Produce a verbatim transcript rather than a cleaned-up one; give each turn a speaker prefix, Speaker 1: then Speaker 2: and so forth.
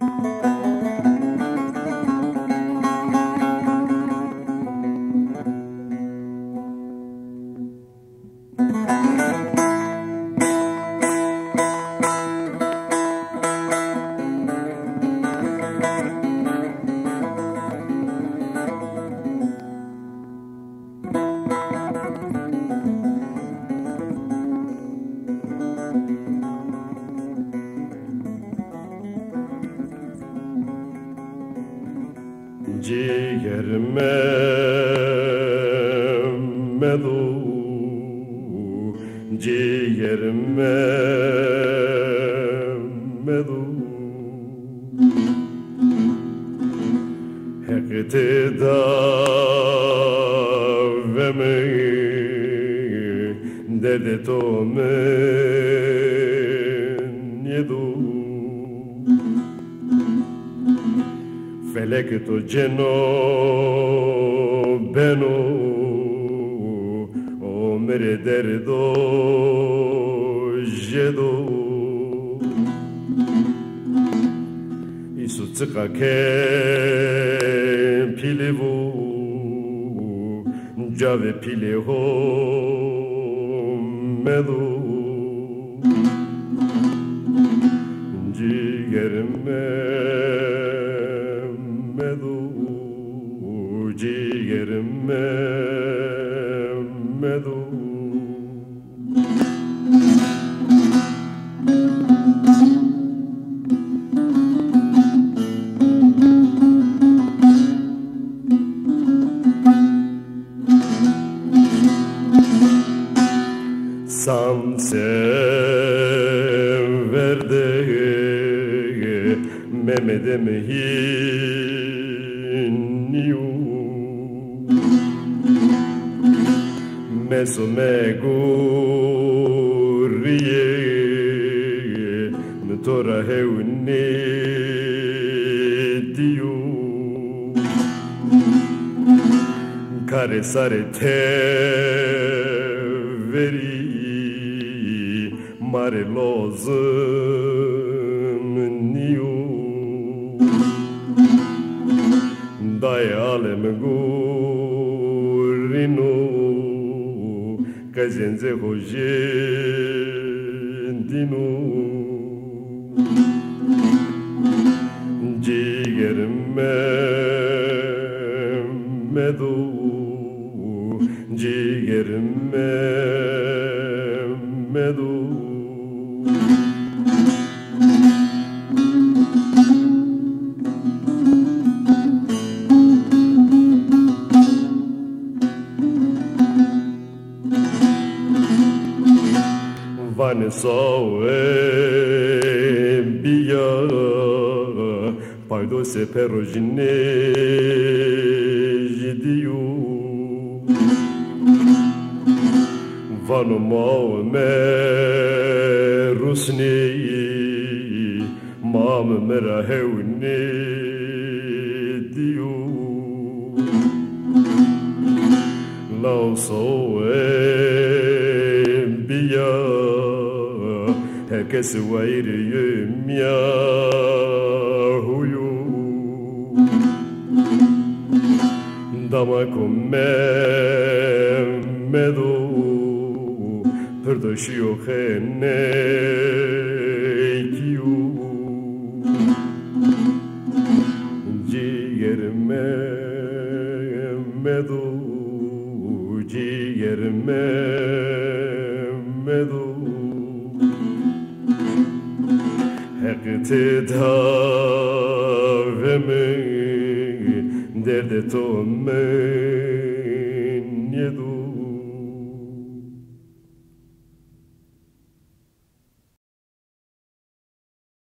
Speaker 1: Ciğerime medu, ciğerime medu, hekte ve me derde to men yedu. Felek to ceno beno o mere derdo jedo isu tsika ke pilevu jave pileho medu ciğerime ciğerime medu. Sam severde Mehmet'im hinniyu Meso me gurriye Mtora hevne diyu Kare sare te veri Mare lozım niyu Dai alem gurinu Kazenze hoje dinu Ciğerime medu Ciğerime medu Vane soe bia Paido se perojine jidiu Vano mau me rusni Mam mera hevni diu Lao soe bia Herkes vayriyim ya huyu Damakum me medu Perdoşiyo hene kiyu Ciğerime medu Ciğerime medu Hekte daveme derde to men yedu